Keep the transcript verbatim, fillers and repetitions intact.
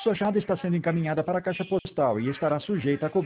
Sua chamada está sendo encaminhada para a caixa postal e estará sujeita a cobrança.